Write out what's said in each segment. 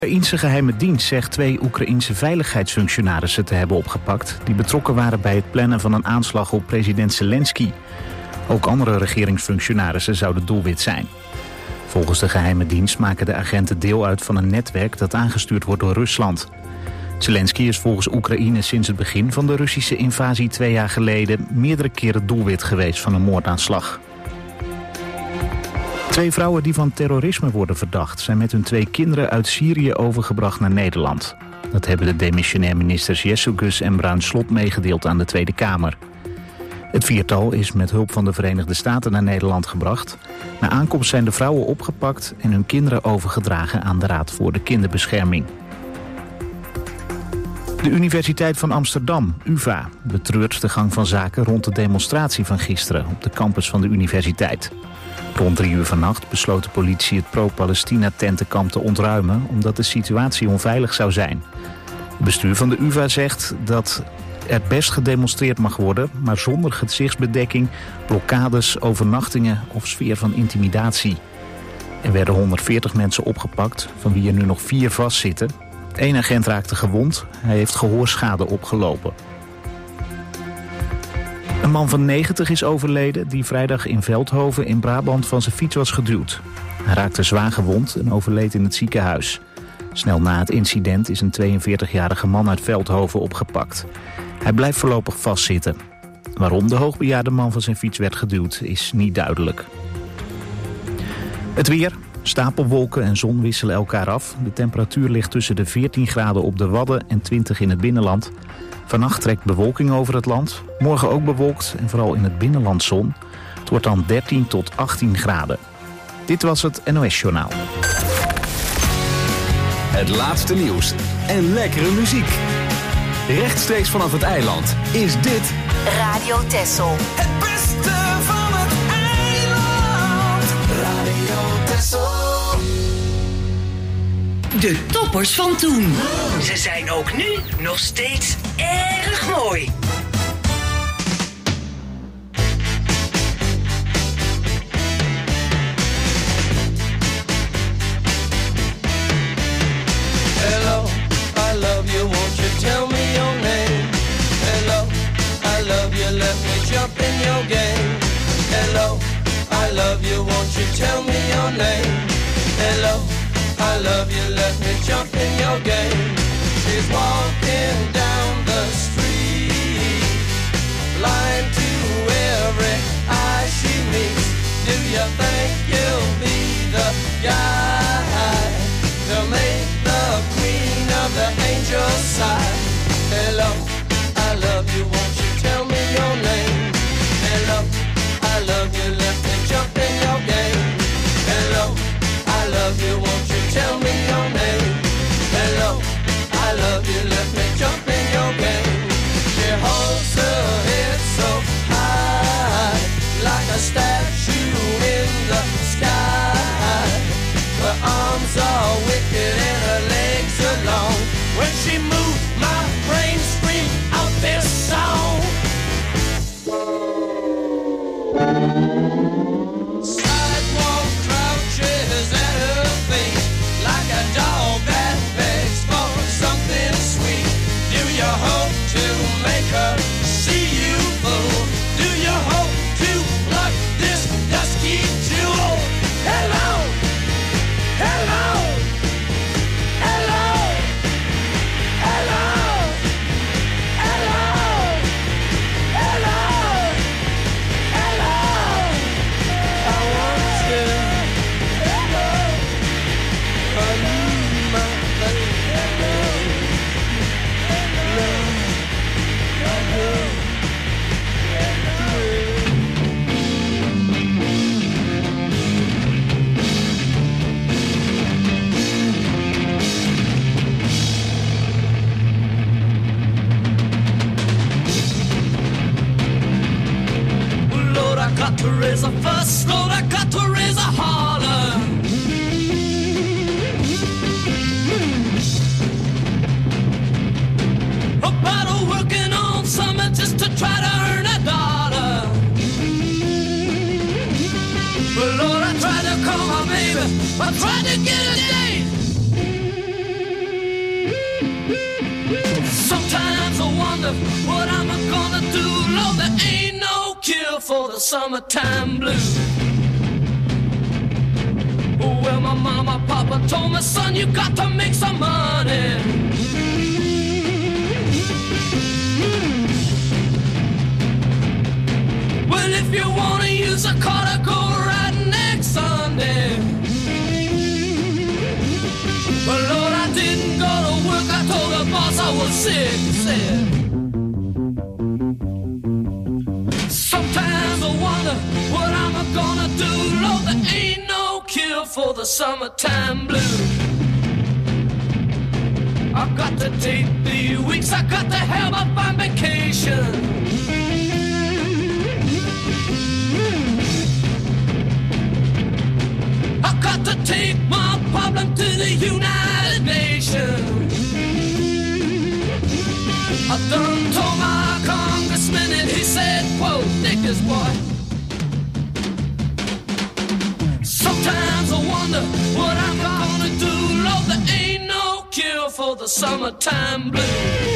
De Oekraïense geheime dienst zegt 2 Oekraïense veiligheidsfunctionarissen te hebben opgepakt die betrokken waren bij het plannen van een aanslag op president Zelensky. Ook andere regeringsfunctionarissen zouden doelwit zijn. Volgens de geheime dienst maken de agenten deel uit van een netwerk dat aangestuurd wordt door Rusland. Zelensky is volgens Oekraïne sinds het begin van de Russische invasie 2 jaar geleden meerdere keren doelwit geweest van een moordaanslag. 2 vrouwen die van terrorisme worden verdacht zijn met hun 2 kinderen uit Syrië overgebracht naar Nederland. Dat hebben de demissionair ministers Jessugus en Bruins-Slot meegedeeld aan de Tweede Kamer. Het 4-tal is met hulp van de Verenigde Staten naar Nederland gebracht. Na aankomst zijn de vrouwen opgepakt en hun kinderen overgedragen aan de Raad voor de Kinderbescherming. De Universiteit van Amsterdam, UvA, betreurt de gang van zaken rond de demonstratie van gisteren op de campus van de universiteit. Rond 3 uur vannacht besloot de politie het pro-Palestina-tentenkamp te ontruimen omdat de situatie onveilig zou zijn. Het bestuur van de UvA zegt dat er best gedemonstreerd mag worden, maar zonder gezichtsbedekking, blokkades, overnachtingen of sfeer van intimidatie. Er werden 140 mensen opgepakt, van wie er nu nog 4 vastzitten. 1 agent raakte gewond, hij heeft gehoorschade opgelopen. Een man van 90 is overleden die vrijdag in Veldhoven in Brabant van zijn fiets was geduwd. Hij raakte zwaar gewond en overleed in het ziekenhuis. Snel na het incident is een 42-jarige man uit Veldhoven opgepakt. Hij blijft voorlopig vastzitten. Waarom de hoogbejaarde man van zijn fiets werd geduwd is niet duidelijk. Het weer. Stapelwolken en zon wisselen elkaar af. De temperatuur ligt tussen de 14 graden op de Wadden en 20 in het binnenland. Vannacht trekt bewolking over het land. Morgen ook bewolkt en vooral in het binnenland zon. Het wordt dan 13 tot 18 graden. Dit was het NOS Journaal. Het laatste nieuws en lekkere muziek. Rechtstreeks vanaf het eiland is dit Radio Texel. Het beste van het eiland. Radio Texel. De toppers van toen. Ze zijn ook nu nog steeds erg mooi. Hello, I love you, won't you tell me your name? Hello, I love you, let me jump in your game. Hello, I love you, won't you tell me your name? Hello, I love you, let me jump in your game. She's walking down the street, blind to every eye she meets. Do you think you'll be the guy to make the queen of the angels sigh? Hello, I love you, won't you tell me your name? Hello, I love you, let me jump in your game. Hello, I love you, won't you tell me your name? Hello, I love you, let me jump in your game. She holds her head so high, like a statue in the sky. Her arms are wicked and her legs are long. When she moves, my Sometimes I wonder what I'm gonna do. Lord, there ain't no cure for the summertime blues. Well, my mama, papa told me, son, you got to make some money. Well, if you wanna use a car to go right next Sunday. But Lord, I didn't go to work. I told the boss I was sick. Said, sometimes I wonder what I'm gonna do. Lord, there ain't no cure for the summertime blues. I got to take 3 weeks. I got to have up on vacation. I got to take my problem to the United Nations. I done told my congressman and he said, quote, take this boy. Sometimes I wonder what I'm gonna do. Lord, there ain't no cure for the summertime blues.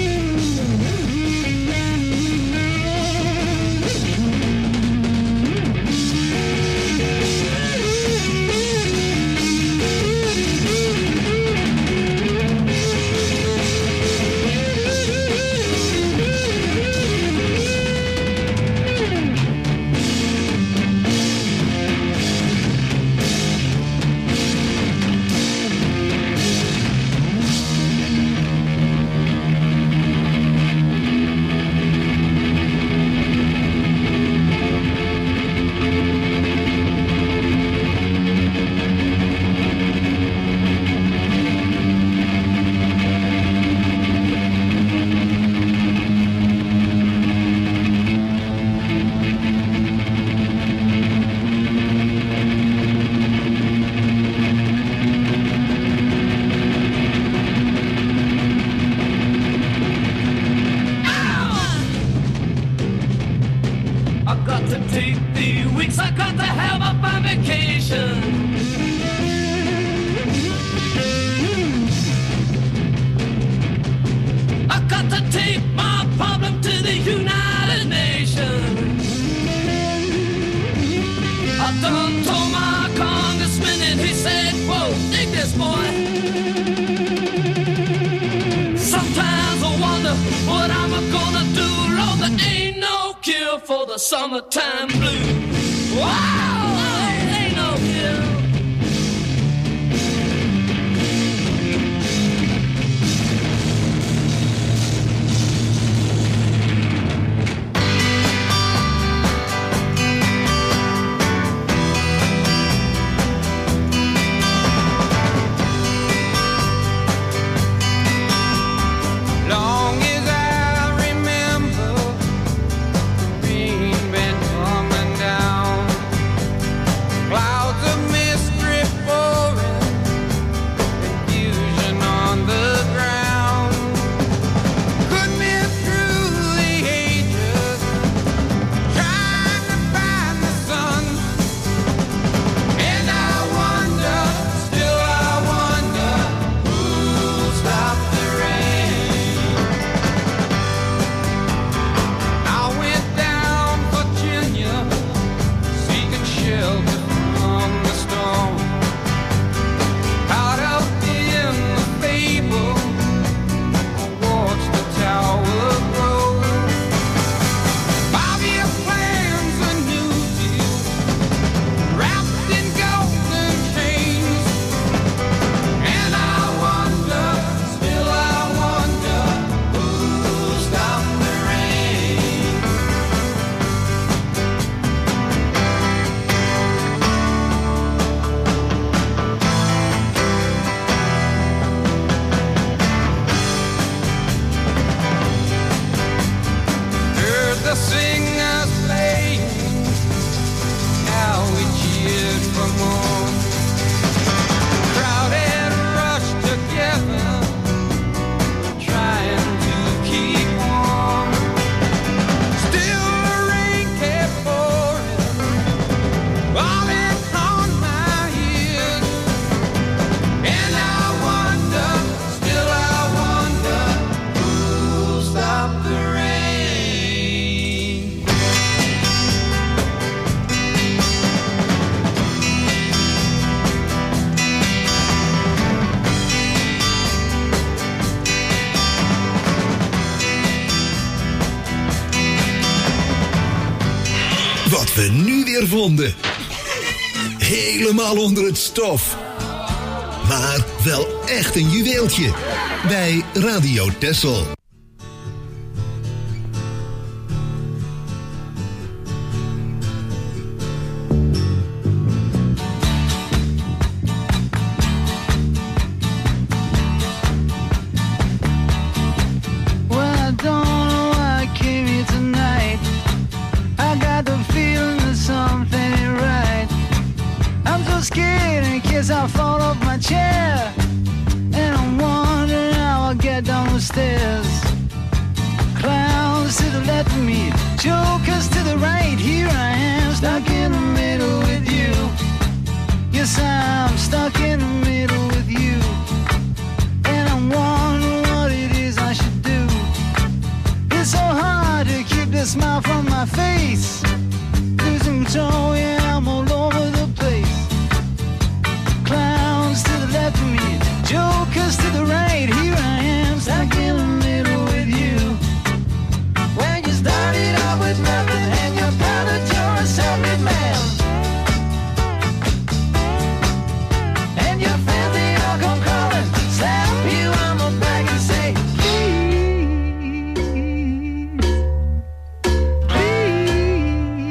Summertime blues. Wow, ain't no cure. Long as I remember, rain been coming down. we nu weer vonden. Helemaal onder het stof. Maar wel echt een juweeltje. Bij Radio Texel. I fall off my chair, and I'm wondering how I'll get down the stairs. Clowns to the left of me, jokers to the right. Here I am, stuck in the middle with you. Yes, I'm stuck in the middle with you, and I'm wondering what it is I should do. It's so hard to keep the smile from my face. Losing control, yeah, I'm all over the place. Clowns to the left of me, jokers to the right. Here I am, stuck in the middle with you. When you started out with nothing and you're proud that you're a self-made man, and your friends they all come crawling, slap you on the back and say, please, please.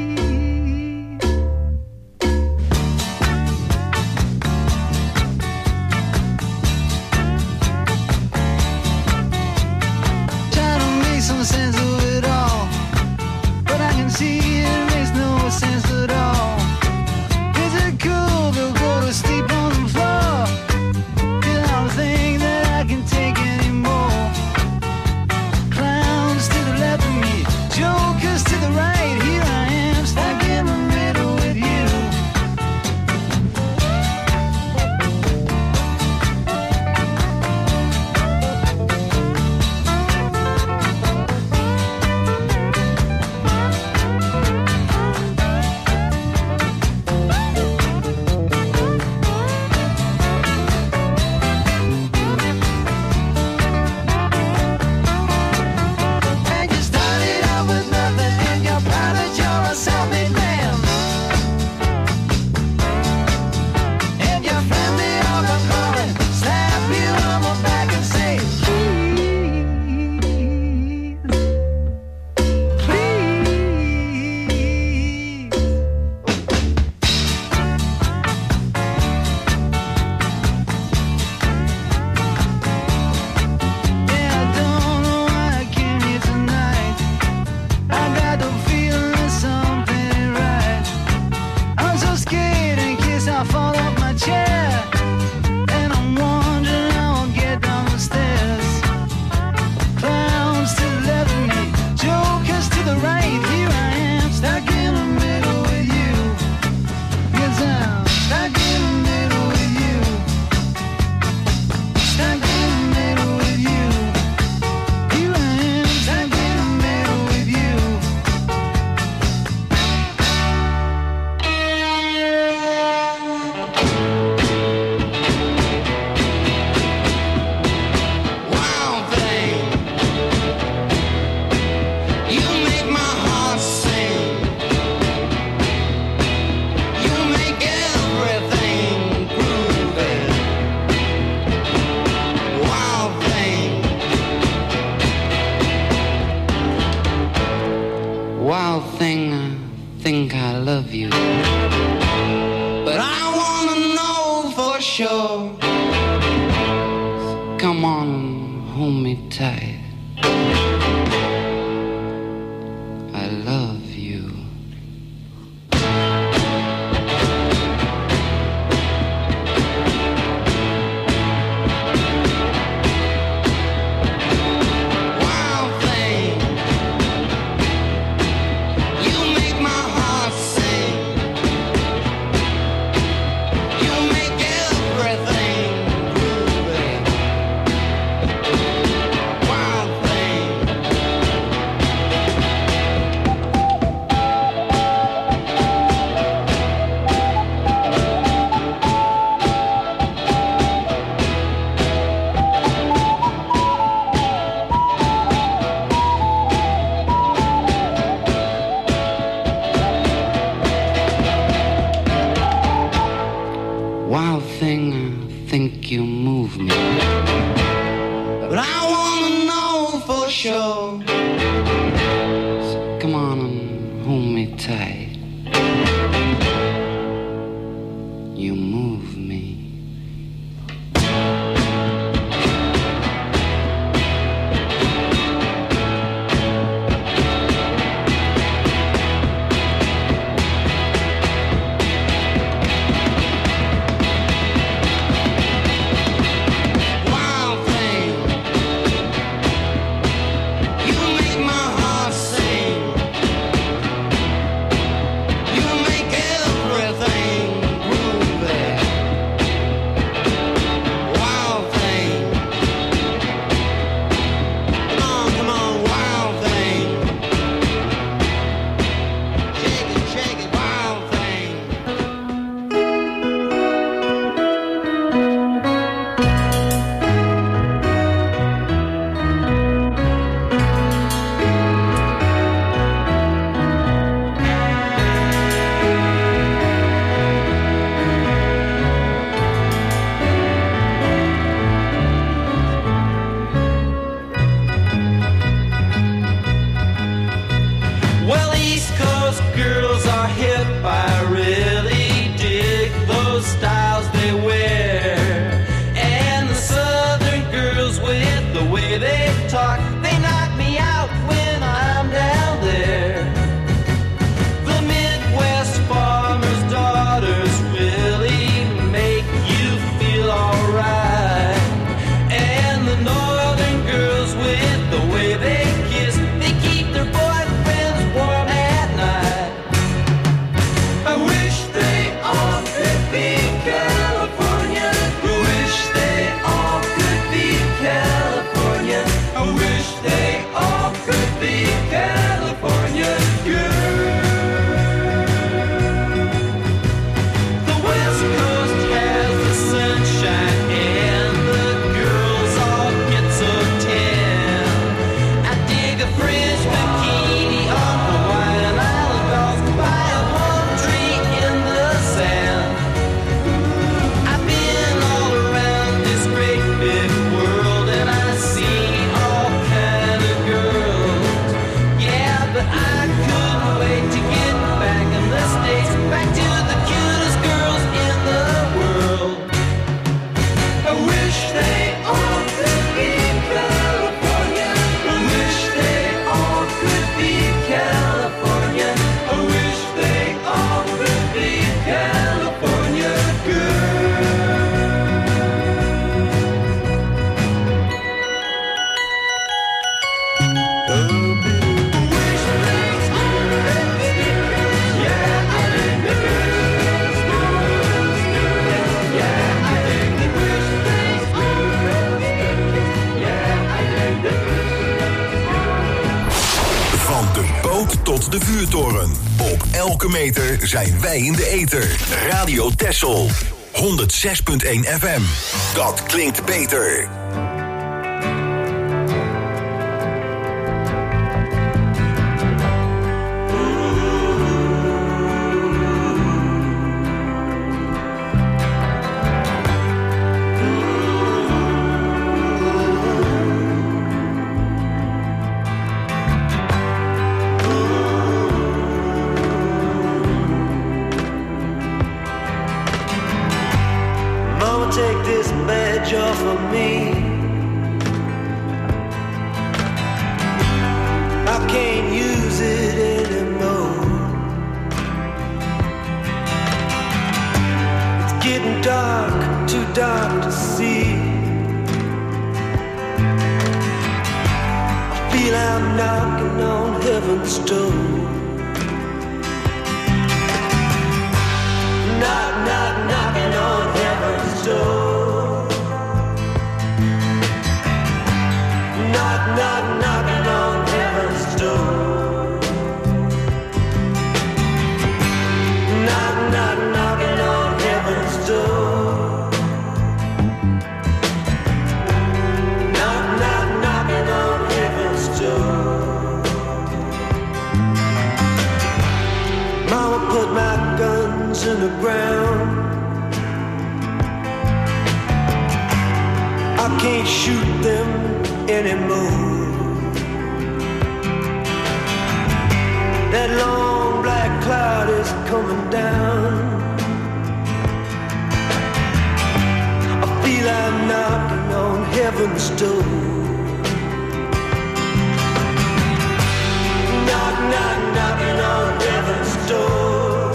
Try to make some sense of it all, but I can see it makes no sense at all. Is it cool to go to sleep on the floor? 'Cause I don't think that I can take anymore. Clowns to the left of me, jokers to the right. Here I am, stuck in the middle with you. And you started out with nothing and you're proud that you're a self-made man. And your friends they all come calling, slap you on the back and say, please, please. Yeah, I don't know why I came here tonight. I got the feeling that something ain't right. I'm so scared in case I fall off my chair, and I'm wondering how I'll get down the stairs. Clowns to the left of me, jokers to the right. Here I am, stuck in the middle with you. Yes, I'm stuck in the middle with you. Stuck in the middle with you. Here I am, stuck in the middle with you. Wild thing, you make my heart sing. You make everything groovy. Wild thing, wild thing, I think I love you, but I wanna know for sure. Come on and hold me tight. I love you. Wild thing, you make my heart sing. You make everything groovy. Wild thing. shore. So come on and hold me tight. You move me. Tot de vuurtoren. Op elke meter zijn wij in de ether. Radio Texel. 106.1 FM. Dat klinkt beter. I can't shoot them anymore. That long black cloud is coming down. I feel I'm knocking on heaven's door. Knock, knock, knocking on heaven's door.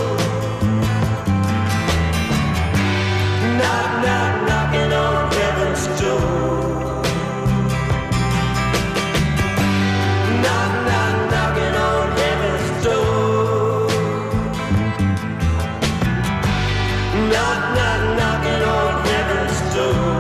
Knock, knock, knocking on heaven's door. Knock, knock, knocking on heaven's door. Knock, knock, knocking on heaven's door.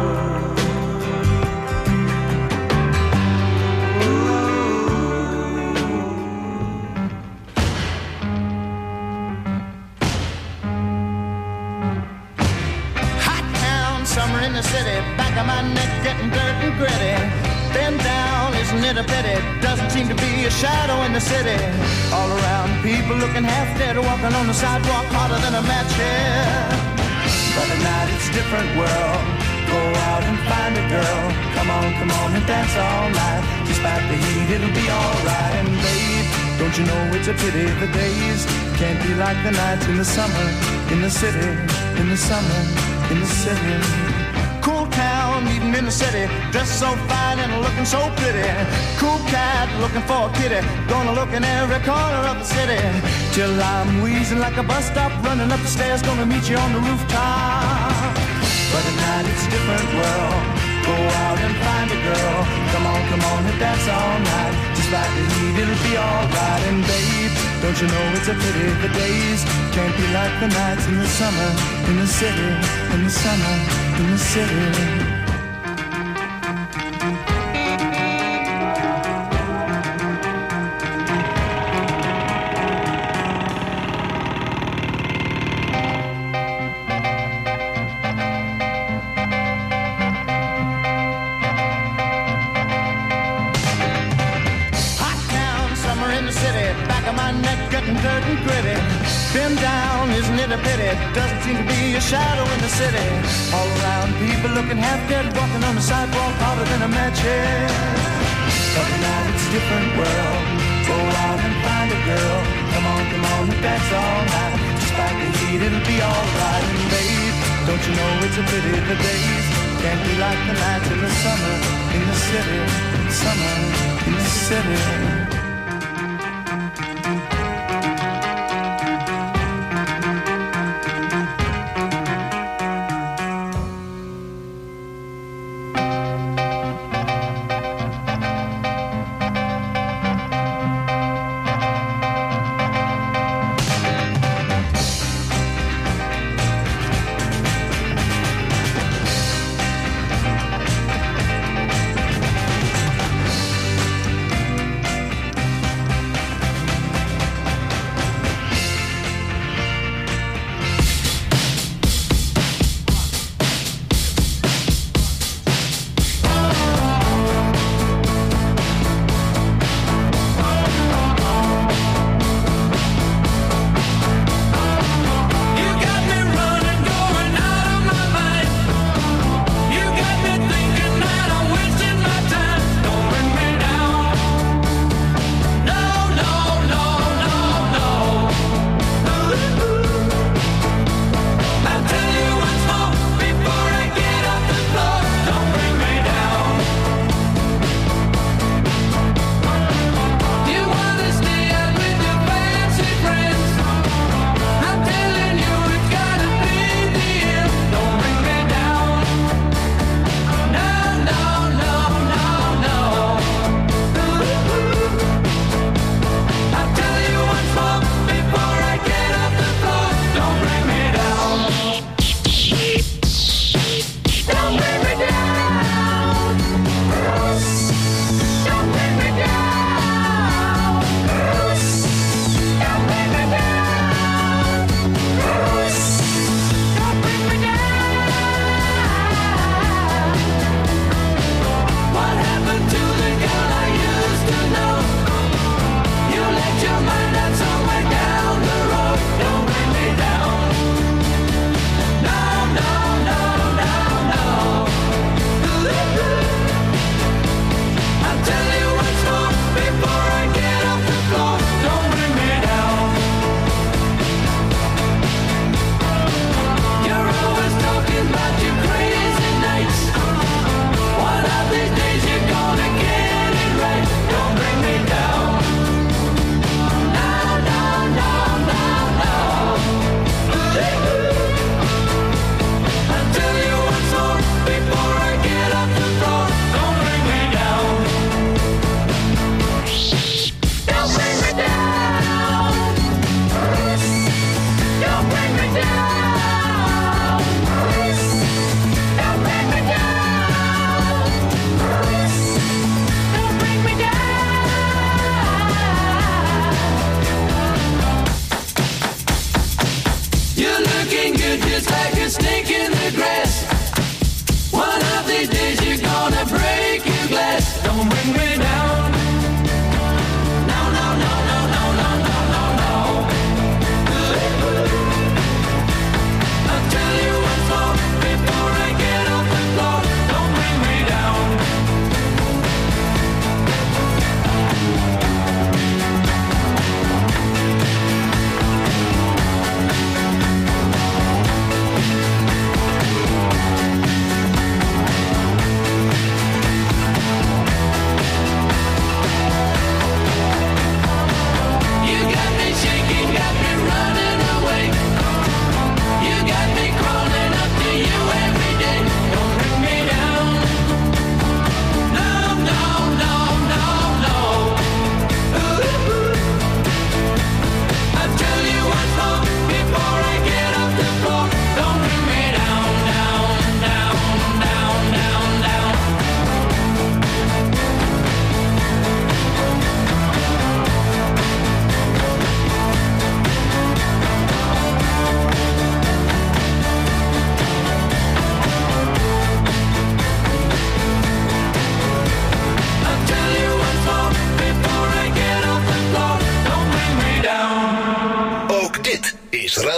In the city, back of my neck getting dirt and gritty. Bend down, isn't it a pity? Doesn't seem to be a shadow in the city. All around, people looking half dead, walking on the sidewalk harder than a match here. But at night it's a different world. Go out and find a girl. Come on and dance all night. Despite the heat, it'll be alright. And babe, don't you know it's a pity the days can't be like the nights in the summer, in the city, in the summer, in the city. Cool town, meeting in the city, dressed so fine and looking so pretty. Cool cat, looking for a kitty, gonna look in every corner of the city. Till I'm wheezing like a bus stop, running up the stairs, gonna meet you on the rooftop. But at night it's a different world. Go out and find a girl. Come on and dance all night. Despite the heat, it'll be alright. And babe, don't you know it's a pity the days can't be like the nights in the summer, in the city, in the summer, in the city. Dirt and gritty, been down, isn't it a pity? Doesn't seem to be a shadow in the city. All around, people looking half dead, walking on the sidewalk harder than a match head. But tonight it's a different world. Go out and find a girl. Come on and dance all night. Despite the heat, it'll be alright. And babe, don't you know it's a pity the days can't be like the nights in the summer, in the city, summer, in the city.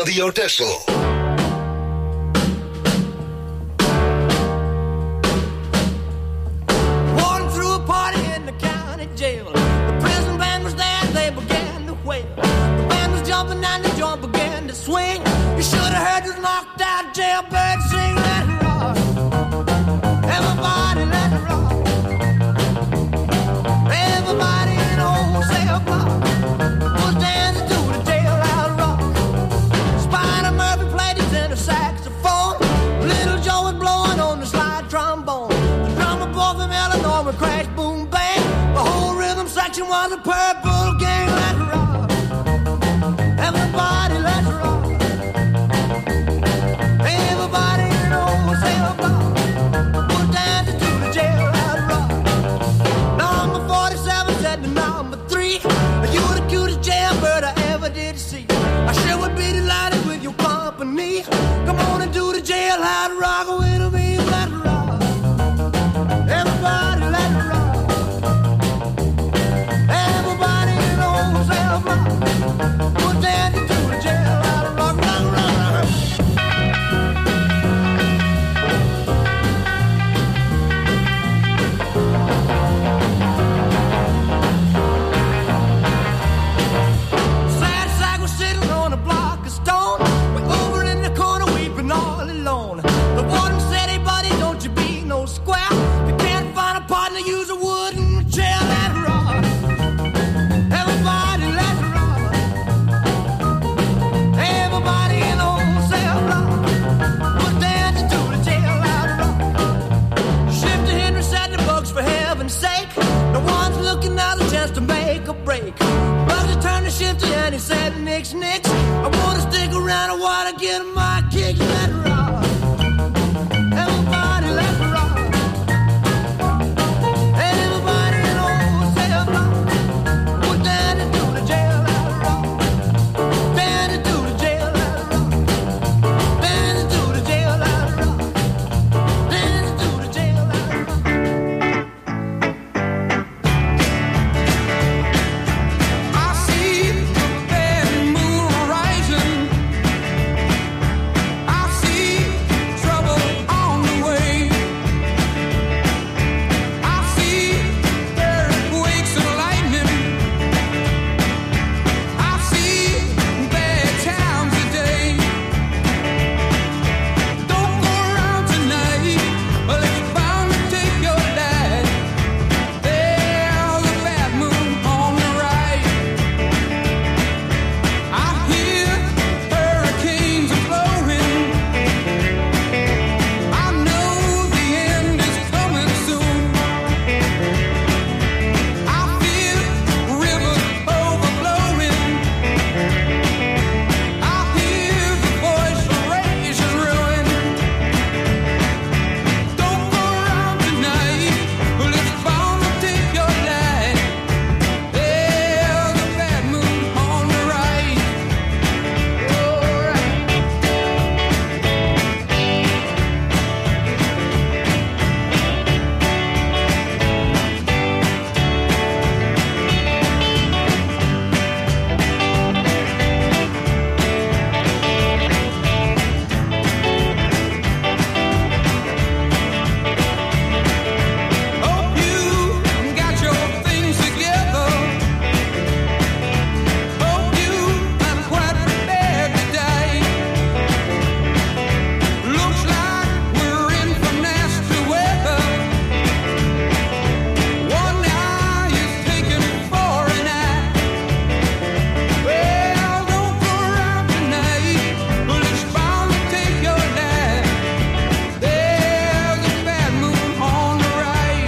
Radio Texel. Walking through a party in the county jail. The prison band was there, they began to wail. The band was jumping and the joint began to swing. You should have heard this knocked out jailbird sing. Let it rock. Everybody let it rock. Everybody in the whole cell block was dancing to the jailhouse rock. Spider Murphy played his tenor saxophone. Little Joe was blowing on the slide trombone. The drummer boy from Illinois would crash, boom, bang. The whole rhythm section was a purple gang. Let it rock. Everybody let it rock. Everybody in the whole cell block was dancing to the jailhouse rock. Number 47 said to number 3, you the cutest jailbird I ever did see. I sure would be delighted with your company. Come on and do the jailhouse rock with me. Let it rock. Everybody let it rock. Everybody in the whole cell block was dancing to the jailhouse rock. Rock, rock, rock. Sad sack was sitting on a block of stone. We're over in the corner weeping all alone. The warden said, hey buddy, don't you be no square. You can't find a partner, use a wooden chair. Let it rock. Everybody let it rock. Everybody in the whole cell block was dancing to the jailhouse rock. Shifter Henry said the bugs for heaven's sake. The one's looking out a chance to make a break. Bugsy turned to Shifter and he said, nix, nix. I wanna stick around, I wanna get my kick. Let it rock. Everybody let it rock. Everybody in the whole cell block was dancing to the jailhouse rock. Dancing to the jailhouse rock. Dancing to the jailhouse rock. Dancing to the jailhouse rock. I see the bad moon rising. I see trouble on the way. I see earthquakes and lightning. I see bad times today. Don't go around tonight, well, it's bound to take your life. There's a bad moon on the right. I hear hurricanes are blowing. I know the end is coming soon. I feel rivers overflowing. I hear the voice of rage and ruin. Don't go around tonight, well, it's bound to take your life. There's a bad moon on the right. All right. Hope you got your things together. Hope you are quite prepared to die. Looks like we're in for nasty weather. One eye is taken for an eye. Well, don't go around tonight, but it's bound to take your life. There's a bad moon on the right.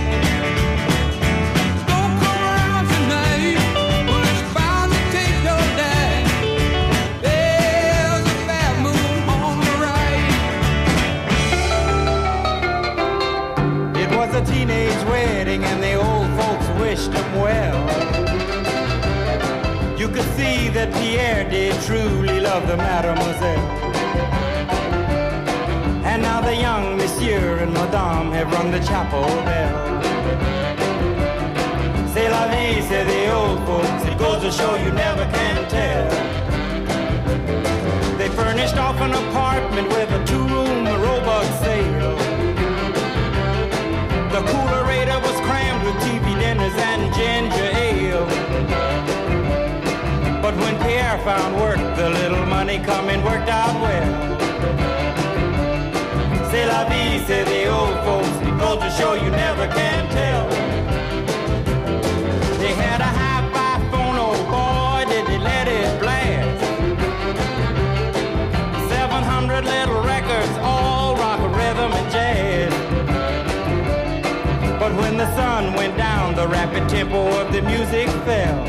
Don't go around tonight, but it's bound to take your life. There's a bad moon on the right. It was a teenage wedding and the old folks wished him well. You could see that Pierre did truly love the mademoiselle. And now the young monsieur and madame have rung the chapel bell. C'est la vie, say the old folks. It goes to show you never can tell. coming worked out well. C'est la vie, say the old folks. It goes to show you never can tell. They had a hi-fi phone, oh boy, did they let it blast. 700 little records, all rock, rhythm, and jazz. But when the sun went down, the rapid tempo of the music fell.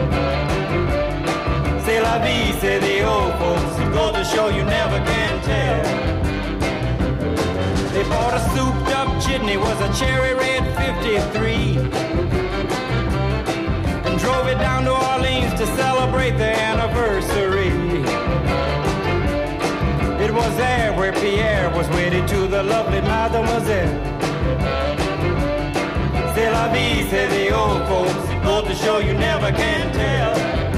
C'est la vie, say the old folks. It goes to show you never can tell. They bought a souped up chitney, was a cherry red 53, and drove it down to Orleans to celebrate their anniversary. It was there where Pierre was wedded to the lovely Mademoiselle. C'est la vie, say the old folks. It goes to show you never can tell.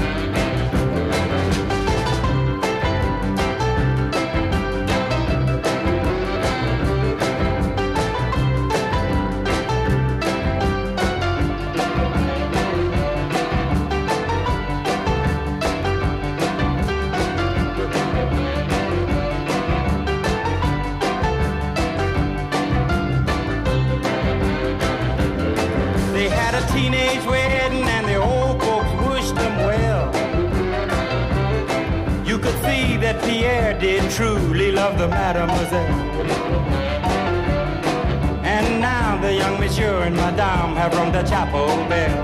Teenage wedding and the old folks wished them well. You could see that Pierre did truly love the Mademoiselle. And now the young monsieur and Madame have rung the chapel bell.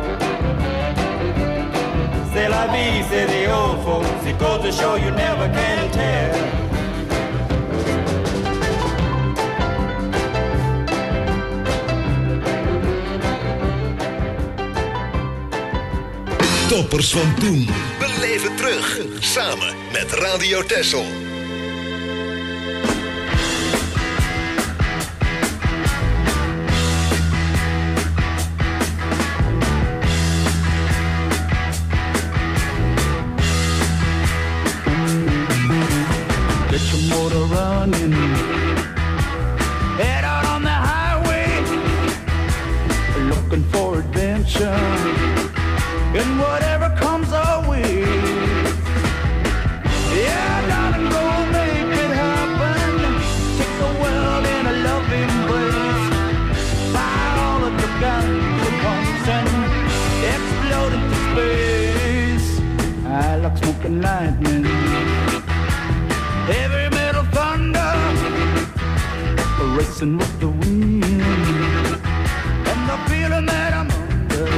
C'est la vie, say the old folks. It goes to show you never can tell. Toppers van toen. Beleef het terug. Samen met Radio Texel. Get your motor running. Head out on the highway. Looking for adventure. And whatever comes our way, yeah, darling, go make it happen. Take the world in a loving embrace. Fire all of your guns at once and explode into space. I like smoking lightning, heavy metal thunder, racing with the wind, and the feeling that I'm under.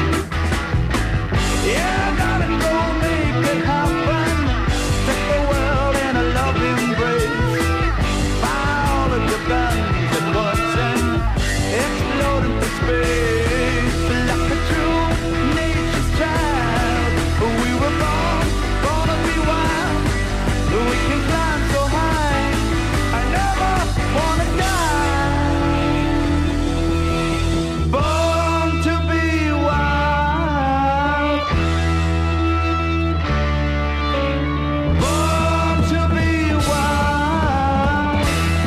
Yeah, darling, go make it happen. Take the world in a loving embrace. Fire all of your guns at once and explode into space. Like a true nature's child, we were born to be wild. We can climb so high, I never wanna die. Born to be wild. Born to be wild.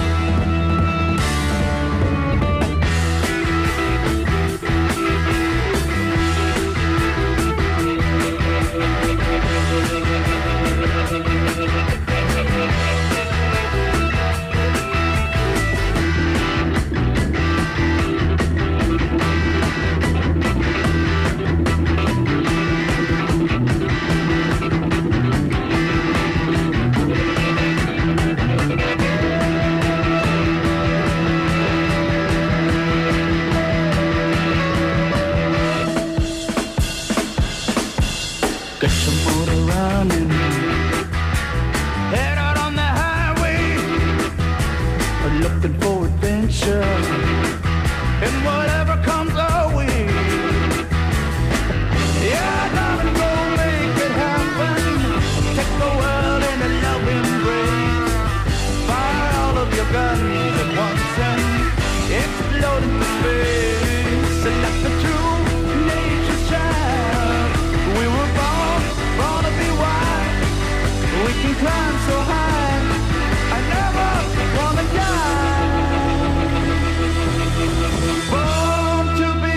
Get your motor running. Head out on the highway. Looking for adventure. And whatever comes our way. Yeah, darling, go make it happen. Take the world in a loving embrace. Fire all of your guns at once and explode into space. And like the true nature's child, we were born to be wild. We can climb so high, I never wanna die. Born to be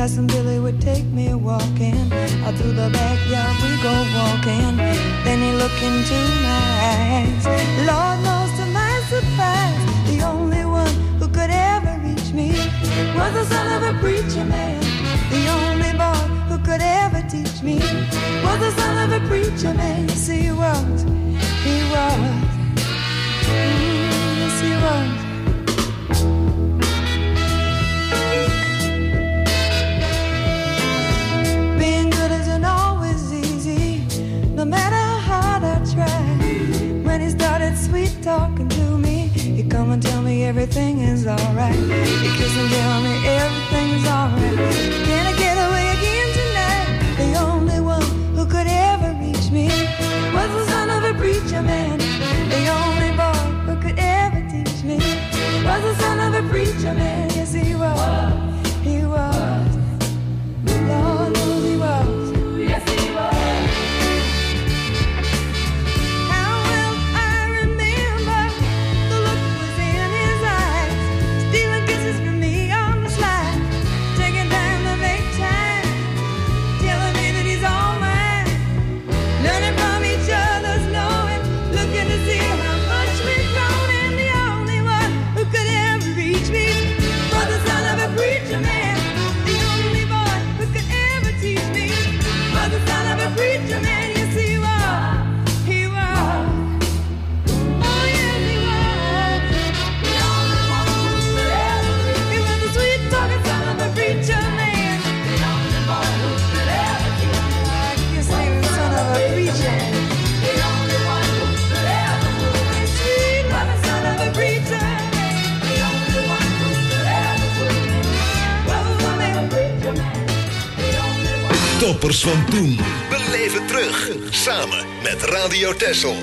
Cousin Billy would take me walking. Out through the backyard we go walking. Then he looked into my eyes. Lord knows to my surprise, the only one who could ever reach me was the son of a preacher man. The only boy who could ever teach me was the son of a preacher man. Yes, he was. He was. Yes, he was. Being good isn't always easy, no matter how hard I try. When he started sweet talking to me, he'd come and tell me everything is alright. He'd kiss and tell me everything's alright. Can I get away again tonight? The only one who could ever reach me was the son of a preacher man. The only boy who could ever teach me was the son of a preacher man. Yes, he was. He was. Lord knows he was. Yes, he was. How well I remember the look was in his eyes, stealing kisses from me on the slide, taking time to make time, telling me that he's all mine, learning from each other's knowing, looking to see how much we've grown, and the only one who could ever reach me was the son of a preacher man. The only boy who could ever teach me was the son of a preacher man. Yes, he was. He was. Oh, yes, he was. The only one who could ever reach me. He was the sweet talking son of a preacher man. The only boy who could ever teach me. I guess he was son of a preacher. The only one who could ever move me. Sweet loving son of a preacher. The only one who could ever move me. Was the son of a preacher man. The only one. Toppers van toen. Beleef het terug. Samen met Radio Texel.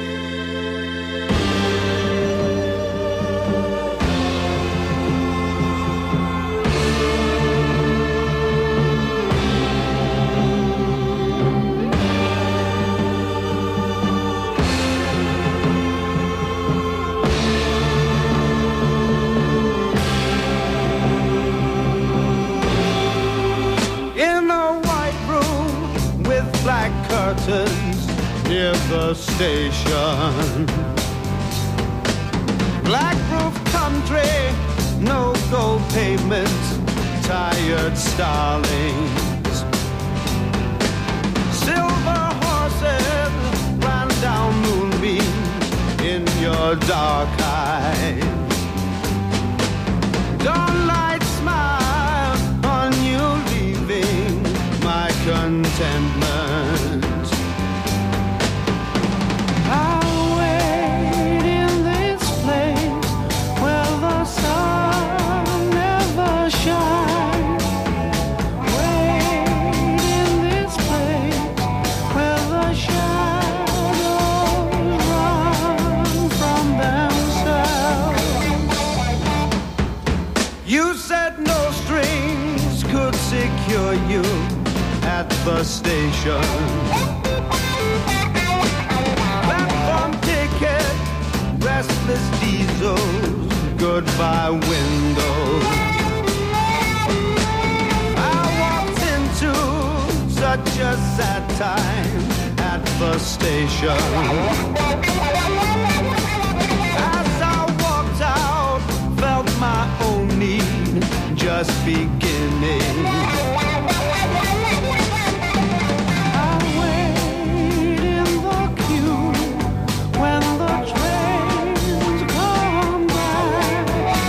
In a white room with black curtains near the station. Black roof country, no gold pavement, tired starlings. Silver horses ran down moonbeams in your dark eyes. Dawnlight smile on you leaving my contentment. I'll wait in this place where the sun never shines. Wait in this place where the shadows run from themselves. You said no strings could secure you at the station. Platform ticket, restless diesels, goodbye windows. I walked into such a sad time at the station. As I walked out, felt my own need just beginning. I wait in the queue when the trains come back.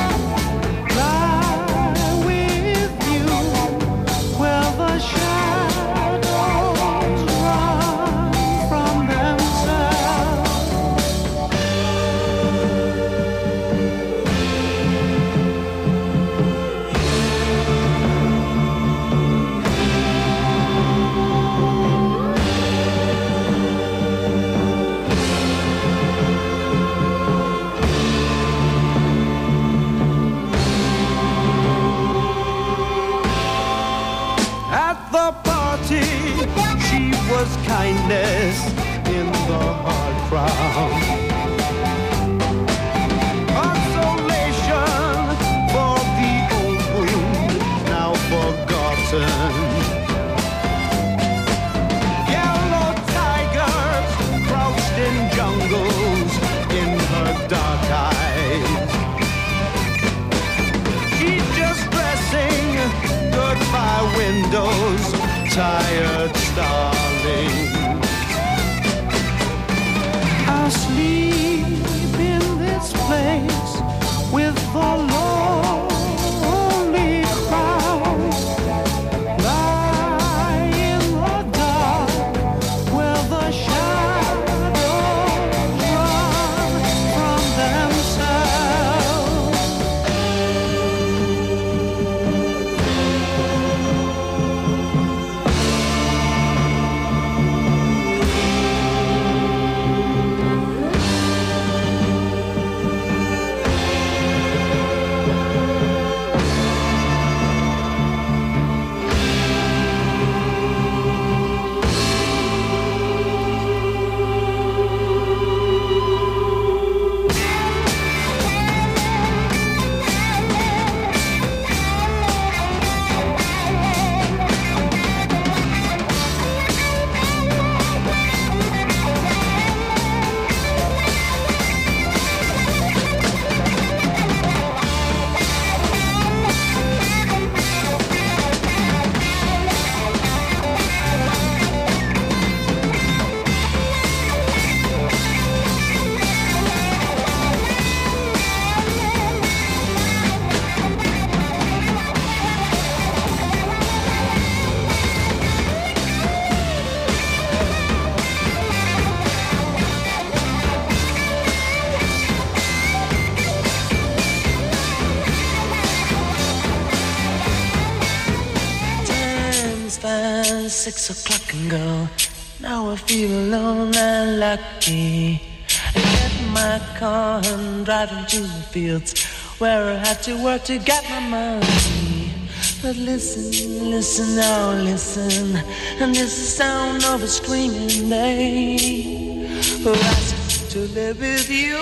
Lie with you where the shadows run from themselves. At the party, she was kindness in the hard crowd. Consolation for the old wound, now forgotten. listen. Yellow tigers crouched in jungles in her dark eyes. She's just dressing goodbye windows, tired starlings. I sleep in this place with the lonely crowd. Lie in the dark where the shadows run from themselves. Time's fine, 6 o'clock and go. Now I feel alone and lucky. I get in my car and drive into the fields where I had to work to get my money. But listen, listen, now listen, and this is the sound of a screaming day who asks to live with you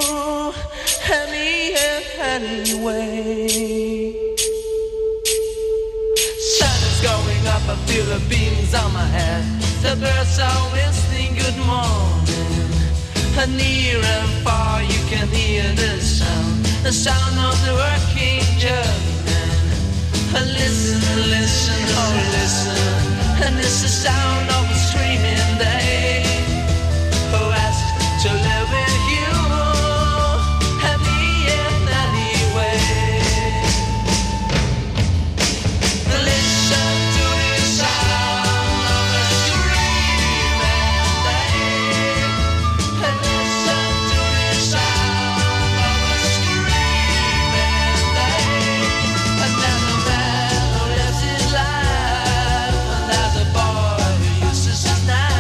anyway. Sun is going up, I feel the beams on my head. The birds are whistling good morning. And near and far you can hear the sound of the working German. Listen, listen, oh listen, and it's the sound of a screaming day who asks to live with you and me in any way. Listen to the sound of a screaming day. Listen to the sound of a screaming day. Another man who lives his life, another boy who uses his knife.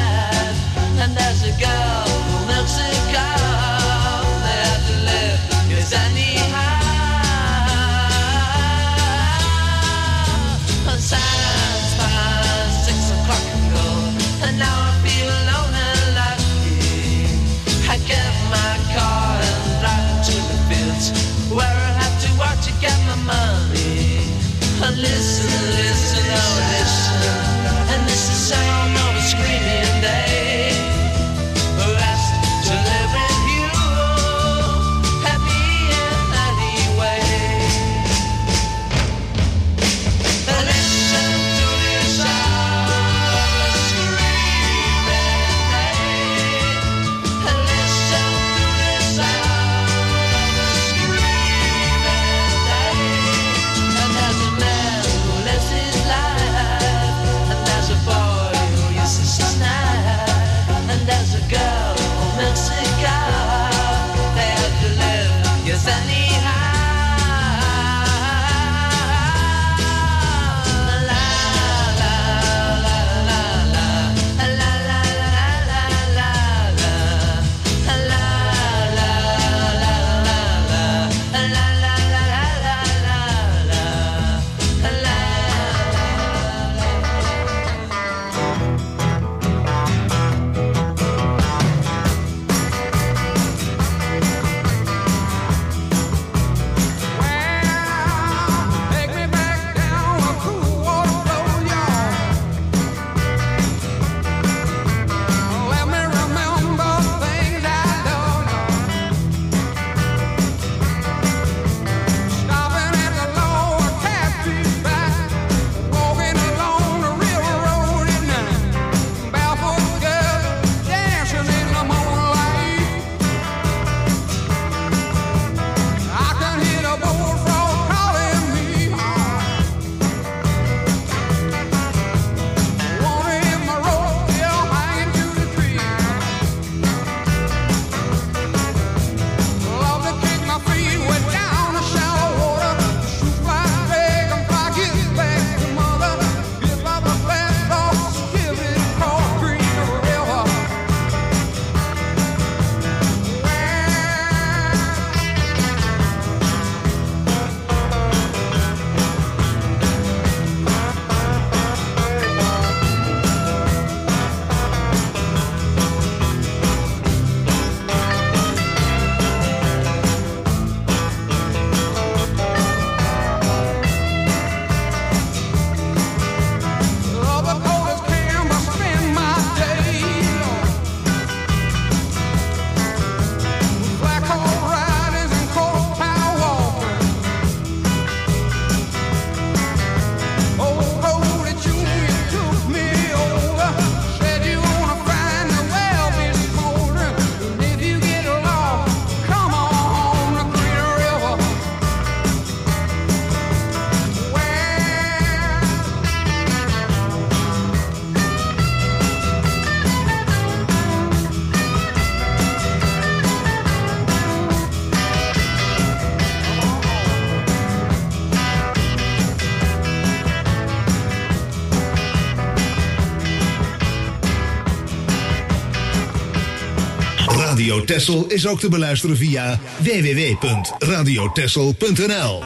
Radio Texel is ook te beluisteren via www.radiotexel.nl.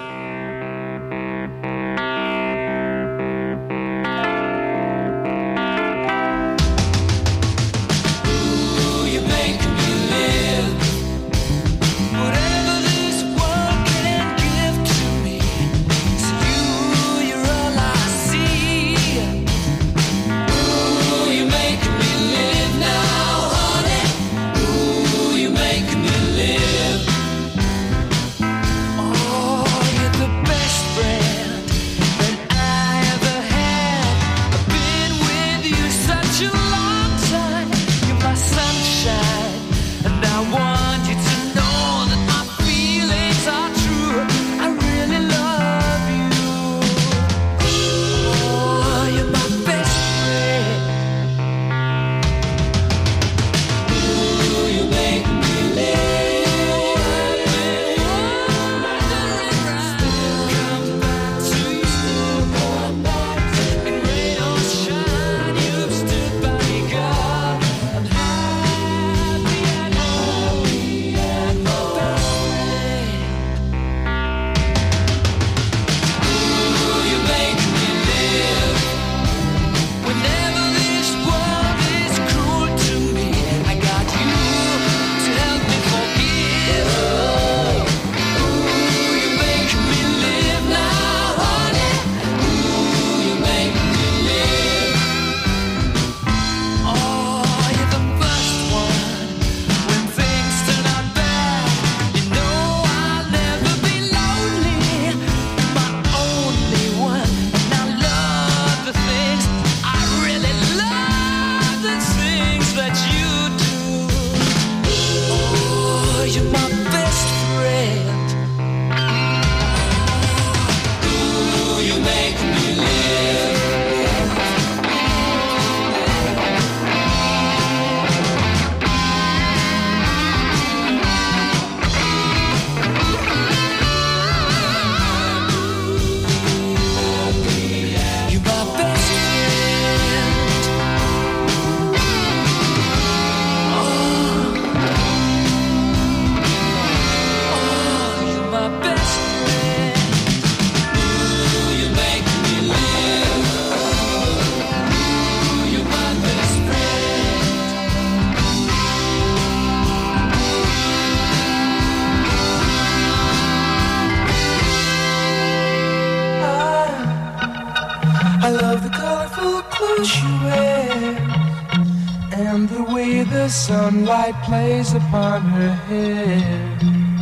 Sunlight plays upon her hair.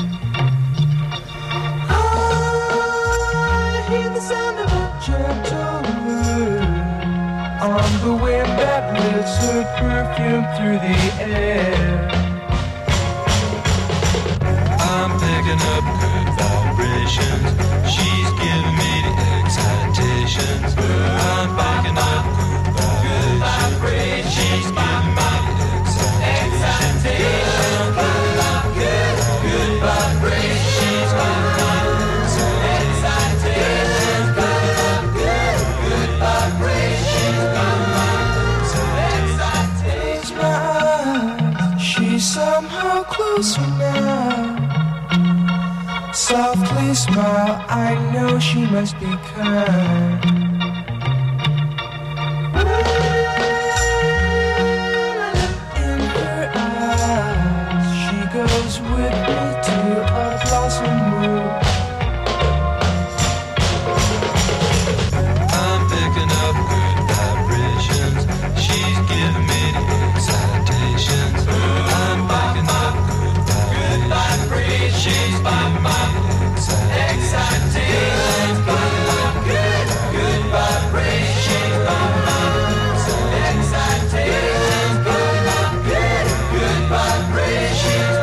I hear the sound of a gentle word on the wind that lifts her perfume through the air. I'm picking up good vibrations. She's giving me the excitations. I'm picking up good vibrations. She's giving me the somehow closer now. Softly smile, I know she must be kind. In her eyes, she goes with me to a blossom room. I'm picking up good vibrations. She's giving me the excitations. I'm picking up good vibrations. She's giving me the excitations. Good vibrations. Excitations. Good vibrations.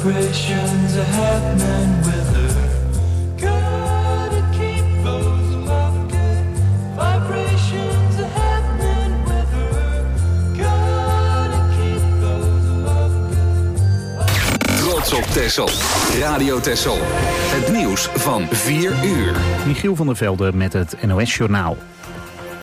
vibrations are happening with her. Gotta keep those love good vibrations are happening with her. Gotta keep those love good. Trots op Texel. Radio Texel. Het nieuws van 4 uur. Michiel van der Velde met het NOS-journaal.